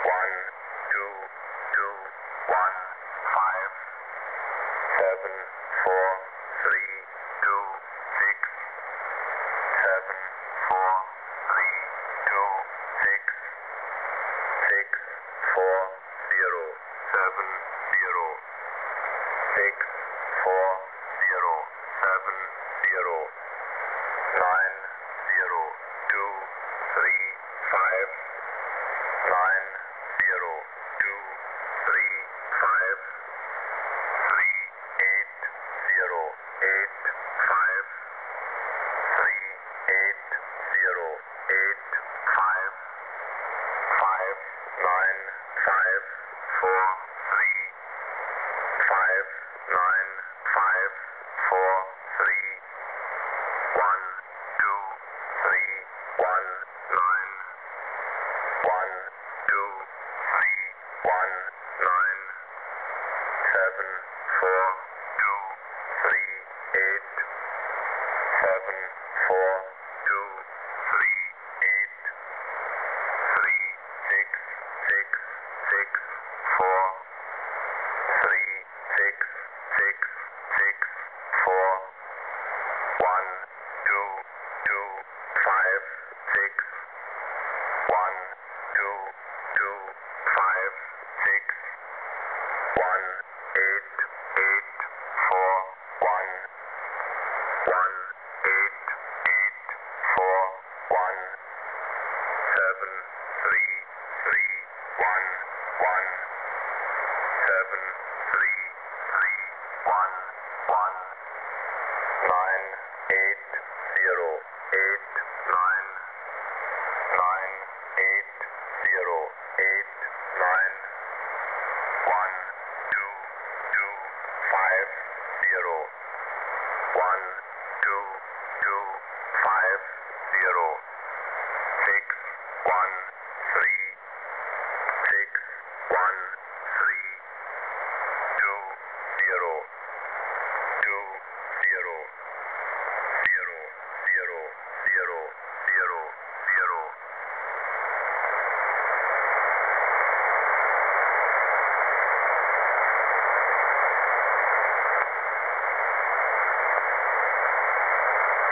1, 2, 2, 1, 5, 7, 4, 3, 2, 6, 7, 4, 3, 2, 6, 6, 4, 0, 7, 0, 6, 4, 0, 7, 0, 9, 0, 2, 3, 5, 9, 0, 2, 3, 5, 3, 8, 0, 8, 5, 3, 8, 0, 8, 5, 5, 9, 5, 4, 3, 5, 9, 5, 4, 3, 1, 2, 3, 1, 9, 1, 2, 3, 1, 9, 7, 4, 2, 3, 8, 7, 4, 2, 3, 8, 3, 6, 6, 6, 4, 3, 6, 6, 6, 4, 1, 2, 2, 5, 6, 1, 2, 2, 5, 6, 1, 8, 8, 4, 1, 1, 8, 8, 4, 1, 7, 3, 3, 1, 1,